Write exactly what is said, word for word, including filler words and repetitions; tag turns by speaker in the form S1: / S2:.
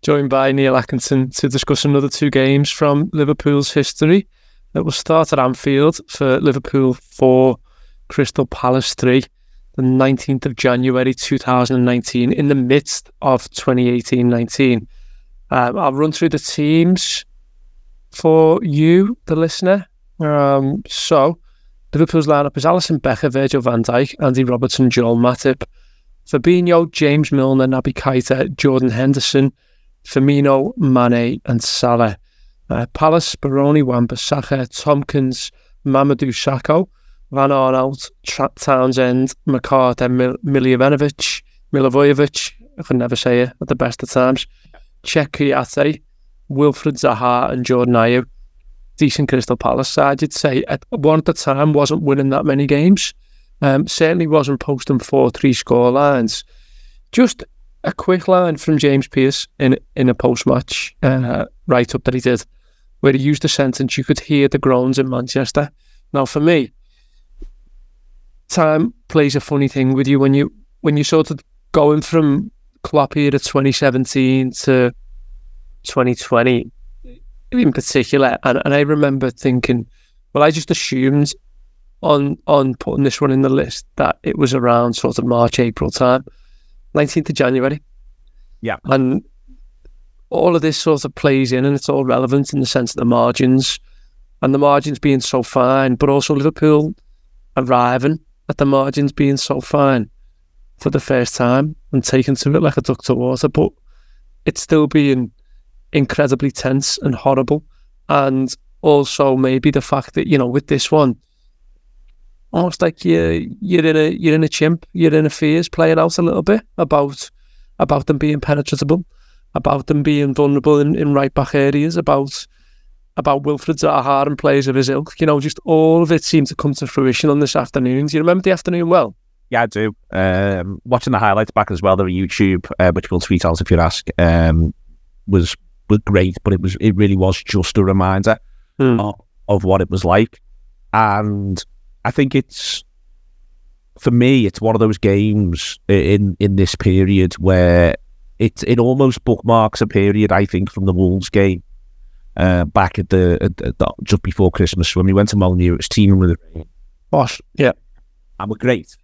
S1: joined by Neil Atkinson to discuss another two games from Liverpool's history. It will start at Anfield for Liverpool four, Crystal Palace three, the nineteenth of January two thousand nineteen, in the midst of twenty eighteen nineteen. Um, I'll run through the teams for you, the listener. Um, so, Liverpool's lineup is Alisson Becker, Virgil van Dijk, Andy Robertson, Joel Matip, Fabinho, James Milner, Naby Keita, Jordan Henderson, Firmino, Mane and Salah. Uh, Palace, Baroni, Wan-Bissaka, Tompkins, Mamadou Sakho, Van Aanholt, Tra- Townsend, McCarthy, Mil- Milivojevic, Milivojevic, I could never say it at the best of times, Cheikhou Kouyaté, Wilfred Zaha and Jordan Ayew. Decent Crystal Palace side, you'd say. At one at the time, wasn't winning that many games. Um, certainly wasn't posting four three score lines. Just a quick line from James Pearce in in a post-match uh, write-up that he did, where he used a sentence, you could hear the groans in Manchester. Now, for me, time plays a funny thing with you when you when you're sort of going from Klopp era twenty seventeen to twenty twenty in particular, and, and I remember thinking, well, I just assumed on on putting this one in the list that it was around sort of March, April time, nineteenth of January.
S2: Yeah.
S1: And all of this sort of plays in, and it's all relevant in the sense of the margins, and the margins being so fine, but also Liverpool arriving at the margins being so fine for the first time and taking to it like a duck to water, but it's still being incredibly tense and horrible. And also maybe the fact that, you know, with this one, almost like you're you're in a you're in a chimp, you're in a fears playing out a little bit about about them being penetrable, about them being vulnerable in, in right back areas, about about Wilfred Zaha and players of his ilk. You know, just all of it seemed to come to fruition on this afternoon. Do you remember the afternoon well?
S2: Yeah, I do. Um, watching the highlights back as well, they're on YouTube, uh, which we'll tweet out if you ask, um, was was great, but it was it really was just a reminder
S1: mm.
S2: of, of what it was like. And I think it's, for me, it's one of those games in, in this period where it it almost bookmarks a period, I think, from the Wolves game uh, back at the, at the just before Christmas when we went to Molineux. It was teeming with rain.
S1: Bosh, yeah,
S2: and we're great.